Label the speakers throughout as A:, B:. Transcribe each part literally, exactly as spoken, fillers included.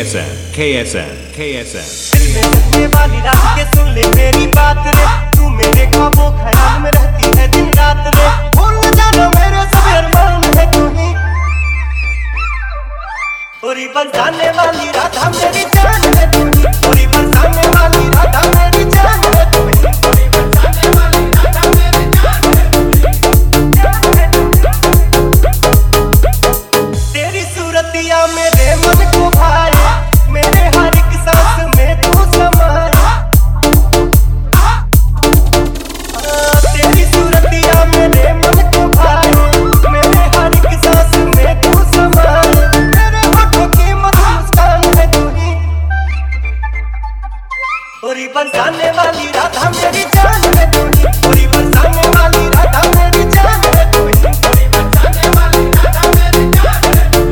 A: S M, K S M, K S M.
B: दिल में बसने वाली रात के सुन ले मेरी बात रे, तू मेरे ख्वाबों ख्याल में रहती है दिन रात रे, भूल न जाना मेरे सब अरमान है तू ही, पूरी बरसाने वाली राधा मेरी जान है तू ही, पूरी बरसाने वाली राधा मेरी जान है तू ही, पूरी बरसाने वाली राधा मेरी जान है तू ही। तेरी सूरतिया मेरे मन को भाए, मेरे हर एक सांस में तू समाए, तेरी सूरतिया मेरे मन को भाए, मेरे हर एक सांस में तू समाए, मेरे होठों की मधुर मुस्कान है तू ही, पूरी बरसाने वाली राधा मेरी जान है तू ही, पूरी बरसाने वाली राधा मेरी जान है तू ही, पूरी बरसाने वाली राधा मेरी जान है तू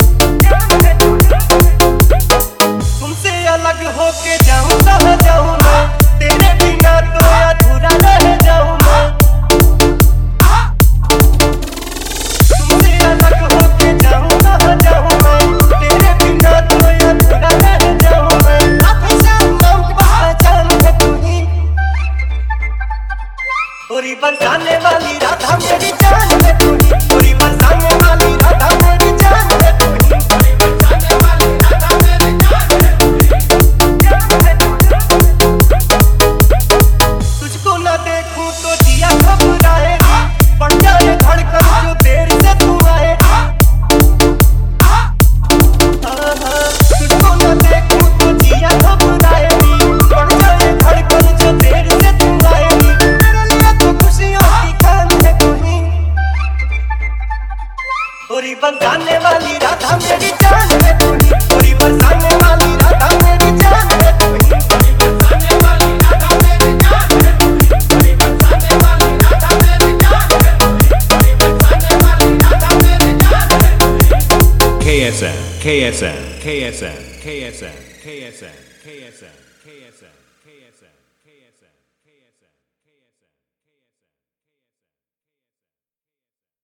B: ही। तुमसे अलग होके जाऊं कहाँ जाऊं मैं, तेरे बिना तो अधूरा रह जाऊं मैं, तुमसे अलग होके जाऊं कहाँ जाऊं मैं, तेरे बिना तो अधूरा रह जाऊं मैं, आँखें शाम नाम की पहचान है तू ही, पूरी बरसाने वाली राधा मेरी जान है तू ही, पूरी बरसाने वाली राधा मेरी जान है तू ही, पूरी बरसाने वाली राधा मेरी जान है तू ही। तुझको ना देखूं तो जिया घबराएगा, बढ़ जाए धड़कन जो देर से तू आएगा, तुझको ना देखूं तो जिया घबराएगी, बढ़ जाए धड़कन जो देर से तू आएगी, मेरे लिए तो खुशियों की खान है तू ही, पूरी बरसाने वाली राधा मेरी जान है तू ही, पूरी बरसाने वाली राधा मेरी जान है तू ही, पूरी बरसाने वाली राधा मेरी जान है तू ही, पूरी बरसाने वाली राधा मेरी जान है तू ही, पूरी बरसाने वाली राधा मेरी जान है तू ही।
A: K S M, K S M, K S M, K S M, K S M, K S M, K S M.